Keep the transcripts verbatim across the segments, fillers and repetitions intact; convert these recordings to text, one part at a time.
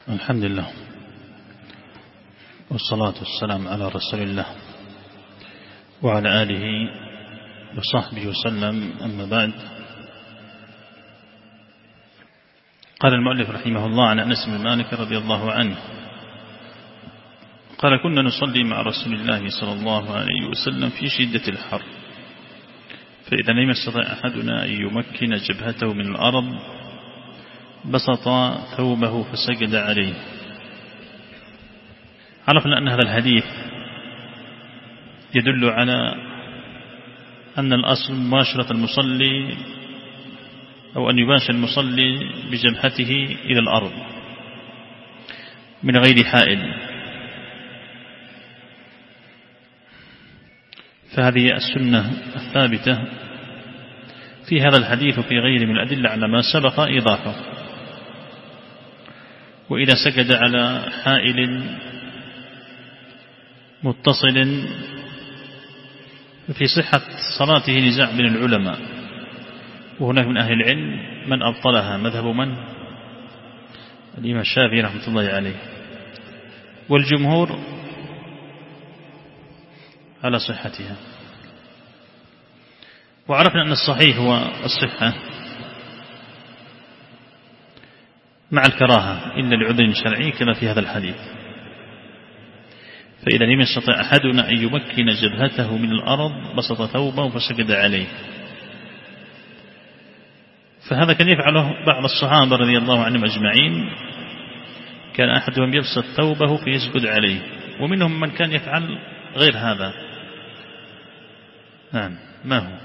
الحمد لله والصلاة والسلام على رسول الله وعلى آله وصحبه وسلم. أما بعد، قال المؤلف رحمه الله عن أنس بن مالك رضي الله عنه قال: كنا نصلي مع رسول الله صلى الله عليه وسلم في شدة الحر، فإذا لم يستطع أحدنا أن يمكن جبهته من الأرض بسط ثوبه فسجد عليه. عرفنا أن هذا الحديث يدل على أن الأصل مباشرة المصلي أو أن يباشر المصلي بجبهته إلى الأرض من غير حائل، فهذه السنة الثابتة في هذا الحديث وفي غيره من الأدلة على ما سبق إيضاحه. وإذا سجد على حائل متصل في صحة صلاته نزاع بين العلماء، وهناك من أهل العلم من أبطلها، مذهب من؟ الإمام الشافعي رحمة الله عليه، والجمهور على صحتها. وعرفنا أن الصحيح هو الصحة مع الكراهة إلا لعذر شرعي كما في هذا الحديث. فإذا لم يستطع أحدنا أن يمكن جبهته من الأرض بسط ثوبه فسجد عليه. فهذا كان يفعله بعض الصحابة رضي الله عنهم أجمعين، كان أحدهم يبسط ثوبه فيسجد عليه، ومنهم من كان يفعل غير هذا. نعم، ما هو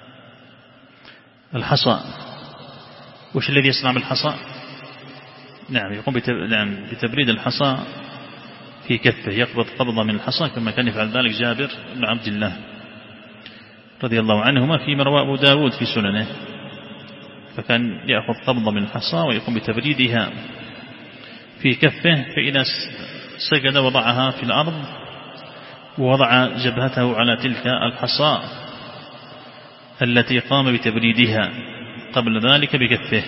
الحصى؟ وش الذي يصنع بالحصى؟ نعم، يقوم بتبريد الحصى في كفه، يقبض قبضة من الحصى كما كان يفعل ذلك جابر بن عبد الله رضي الله عنهما فيما رواه أبو داود في سننه، فكان يأخذ قبضة من الحصى ويقوم بتبريدها في كفه، فإذا سجد وضعها في الأرض ووضع جبهته على تلك الحصى التي قام بتبريدها قبل ذلك بكفه.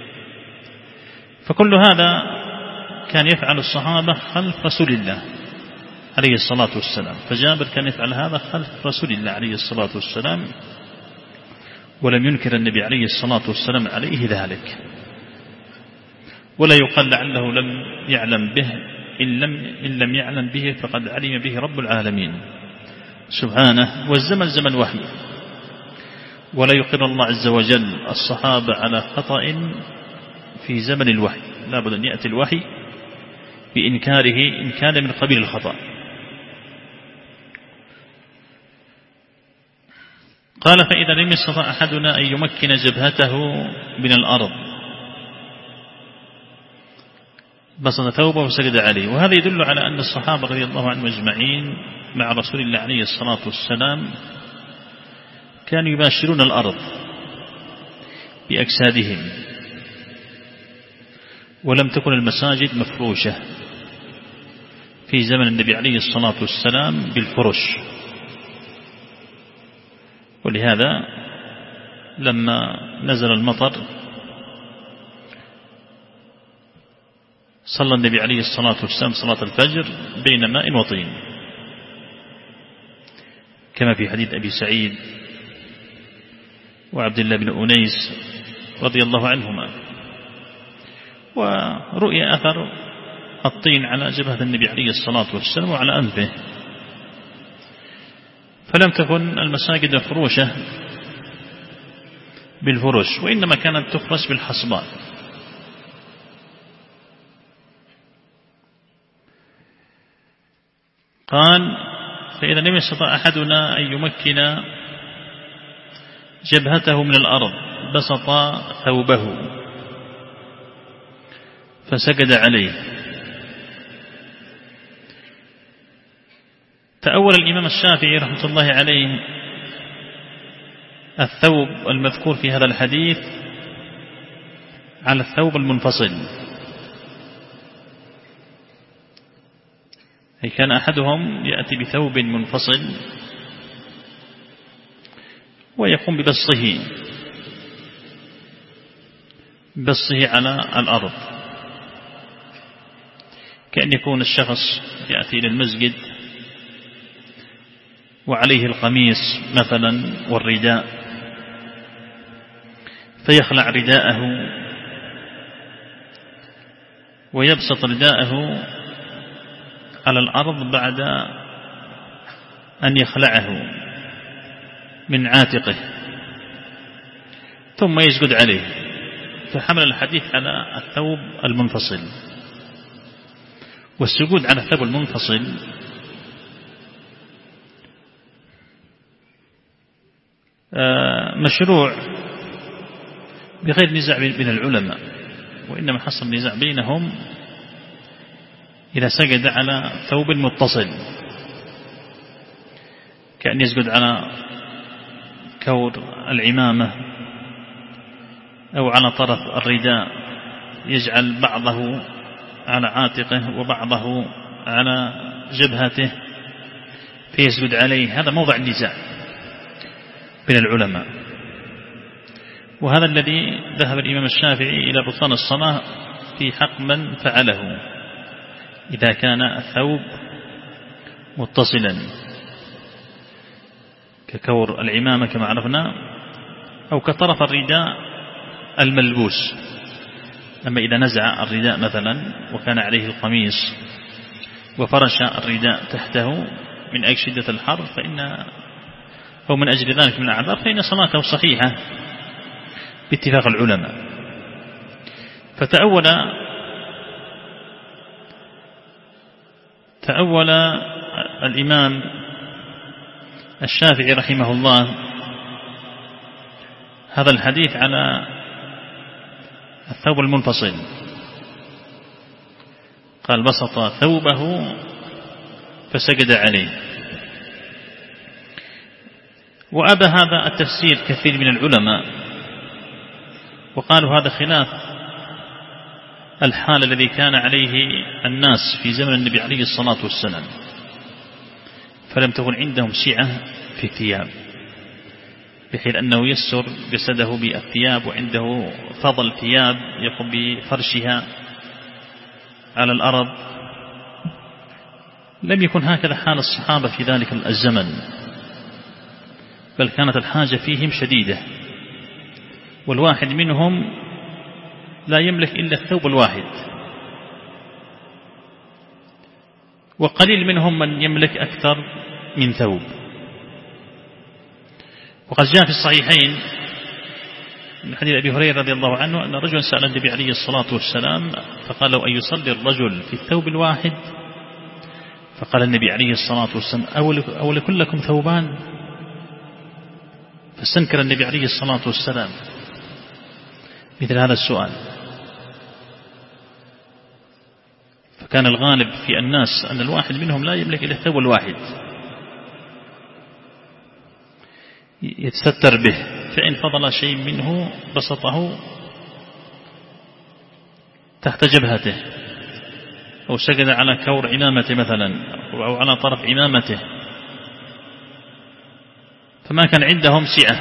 فكل هذا كان يفعل الصحابة خلف رسول الله عليه الصلاة والسلام، فجابر كان يفعل هذا خلف رسول الله عليه الصلاة والسلام، ولم ينكر النبي عليه الصلاة والسلام عليه ذلك، ولا يقال لعله لم يعلم به، إن لم, إن لم يعلم به فقد علم به رب العالمين سبحانه، والزمن زمن وحي، ولا يقر الله عز وجل الصحابة على خطأ في زمن الوحي، لا بد أن يأتي الوحي بإنكاره إن كان من قبيل الخطأ. قال: فإذا لم يستطع أحدنا أن يمكن جبهته من الأرض بسط ثوبه وسجد عليه. وهذا يدل على أن الصحابة رضي الله عنهم أجمعين مع رسول الله عليه الصلاة والسلام كانوا يباشرون الأرض بأجسادهم، ولم تكن المساجد مفروشة في زمن النبي عليه الصلاة والسلام بالفرش. ولهذا لما نزل المطر صلى النبي عليه الصلاة والسلام صلاة الفجر بين ماء وطين، كما في حديث أبي سعيد وعبد الله بن أنيس رضي الله عنهما. ورؤي أثر الطين على جبهة النبي عليه الصلاة والسلام وعلى أنفه، فلم تكن المساجد مفروشة بالفرش، وإنما كانت تفرش بالحصباء. قال: فإذا لم يستطع أحدنا أن يمكن جبهته من الأرض بسط ثوبه فسجد عليه. تأول الإمام الشافعي رحمة الله عليه الثوب المذكور في هذا الحديث على الثوب المنفصل، أي كان أحدهم يأتي بثوب منفصل ويقوم ببسطه بسطه على الأرض، كأن يكون الشخص يأتي إلى المسجد وعليه القميص مثلا والرداء، فيخلع رداءه ويبسط رداءه على الأرض بعد أن يخلعه من عاتقه ثم يسجد عليه، فحمل الحديث على الثوب المنفصل. والسجود على الثوب المنفصل مشروع بغير نزاع بين العلماء، وإنما حصل نزاع بينهم إذا سجد على ثوب متصل، كأن يسجد على كور العمامة أو على طرف الرداء، يجعل بعضه على عاتقه وبعضه على جبهته فيسجد عليه. هذا موضع النزاع بين العلماء، وهذا الذي ذهب الإمام الشافعي إلى بطلان الصلاة في حق من فعله إذا كان الثوب متصلا ككور العمامة كما عرفنا، أو كطرف الرداء الملبوس. أما إذا نزع الرداء مثلا وكان عليه القميص وفرش الرداء تحته من أجل شدة الحر فإن أو من أجل ذلك من الأعذار فإن صلاته صحيحة باتفاق العلماء. فتأول تأول الإمام الشافعي رحمه الله هذا الحديث على الثوب المنفصل، قال بسط ثوبه فسجد عليه. وأبى هذا التفسير كثير من العلماء، وقالوا هذا خلاف الحال الذي كان عليه الناس في زمن النبي عليه الصلاة والسلام، فلم تكن عندهم سعة في الثياب بحيث أنه يسر جسده بالثياب، وعنده فضل ثياب يقوم بفرشها على الأرض. لم يكن هكذا حال الصحابة في ذلك الزمن، بل كانت الحاجة فيهم شديدة، والواحد منهم لا يملك إلا الثوب الواحد، وقليل منهم من يملك أكثر من ثوب. وقد جاء في الصحيحين من حديث أبي هريرة رضي الله عنه أن رجلا سأل النبي عليه الصلاة والسلام فقال له: أن يصلي الرجل في الثوب الواحد؟ فقال النبي عليه الصلاة والسلام: أو لكلكم ثوبان؟ فاستنكر النبي عليه الصلاة والسلام مثل هذا السؤال. فكان الغالب في الناس أن الواحد منهم لا يملك إلا الثوب الواحد يتستر به، فإن فضل شيء منه بسطه تحت جبهته أو سجد على كور عمامته مثلا أو على طرف عمامته، فما كان عندهم سعة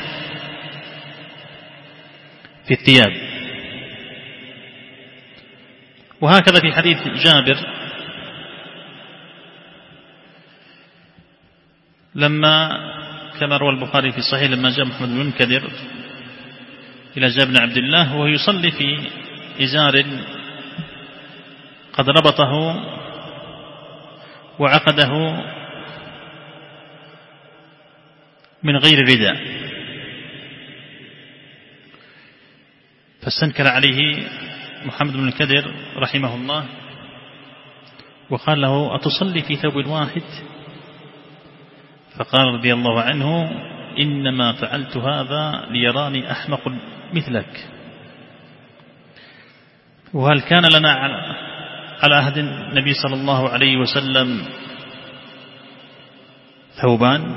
في الثياب. وهكذا في حديث جابر لما كما روى البخاري في الصحيح لما جاء محمد بن المنكدر إلى جابر بن عبد الله وهو يصلي في إزار قد ربطه وعقده من غير رداء، فاستنكر عليه محمد بن المنكدر رحمه الله وقال له: أتصلي في ثوب واحد؟ فقال رضي الله عنه: إنما فعلت هذا ليراني أحمق مثلك. وهل كان لنا على عهد النبي صلى الله عليه وسلم ثوبان؟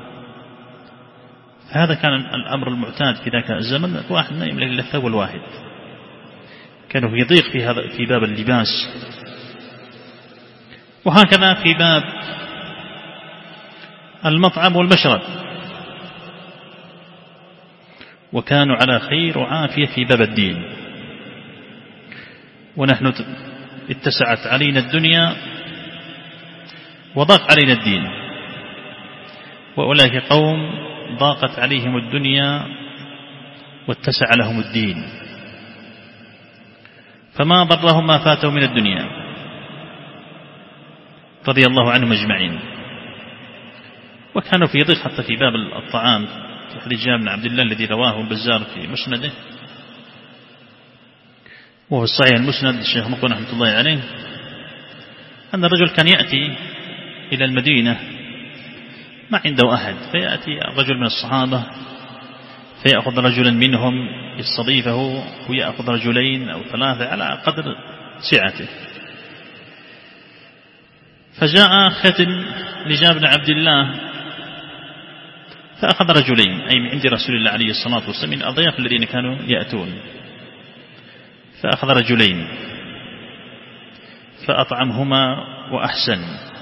هذا كان الأمر المعتاد في ذاك الزمن، واحد ما يملك إلا الثوب الواحد، كانوا في ضيق في هذا في باب اللباس. وهكذا في باب المطعم والمشرب، وكانوا على خير وعافية في باب الدين. ونحن اتسعت علينا الدنيا وضاق علينا الدين، وأولئك قوم ضاقت عليهم الدنيا واتسع لهم الدين، فما ضرهم ما فاتوا من الدنيا رضي الله عنهم أجمعين. وكانوا في ضيق حتى في باب الطعام في حديث جابر بن عبد الله الذي رواه البزار في مسنده، وهو الصحيح المسند الشيخ مقبل رحمة الله عليه، أن الرجل كان يأتي إلى المدينة ما عنده أحد، فيأتي رجل من الصحابة فيأخذ رجلا منهم يستضيفه، ويأخذ رجلين أو ثلاثة على قدر سعته. فجاء ختن لجابر بن عبد الله فأخذ رجلين، أي من عند رسول الله عليه الصلاة والسلام من الأضياف الذين كانوا يأتون، فأخذ رجلين فأطعمهما وأحسن،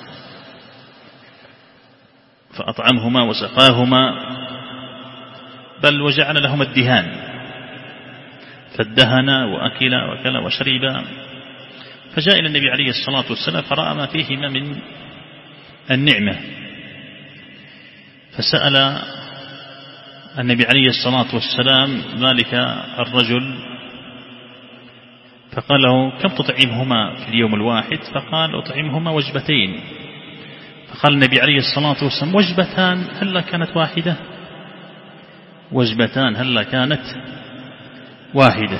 فأطعمهما وسقاهما، بل وجعل لهما الدهان، فادهنا وأكل وكل وشرب. فجاء إلى النبي عليه الصلاة والسلام فرأى ما فيهما من النعمة، فسأل النبي عليه الصلاة والسلام ذلك الرجل فقال له: كم تطعمهما في اليوم الواحد؟ فقال: أطعمهما وجبتين. فقال النبي عليه الصلاة والسلام: وجبتان هل كانت واحدة؟ وجبتان هل كانت واحدة؟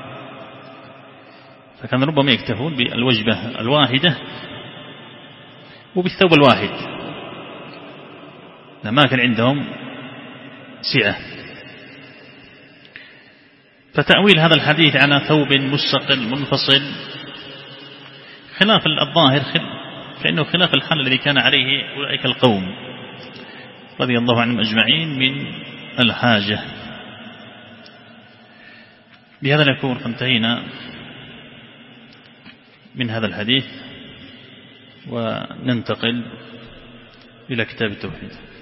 فكان ربما يكتفون بالوجبة الواحدة وبالثوب الواحد، لما كان عندهم سعة. فتأويل هذا الحديث على ثوب مستقل منفصل خلاف الظاهر، فإنه خلاف الحال الذي كان عليه أولئك القوم رضي الله عنهم أجمعين من الحاجة. بهذا نكون انتهينا من هذا الحديث، وننتقل إلى كتاب التوحيد.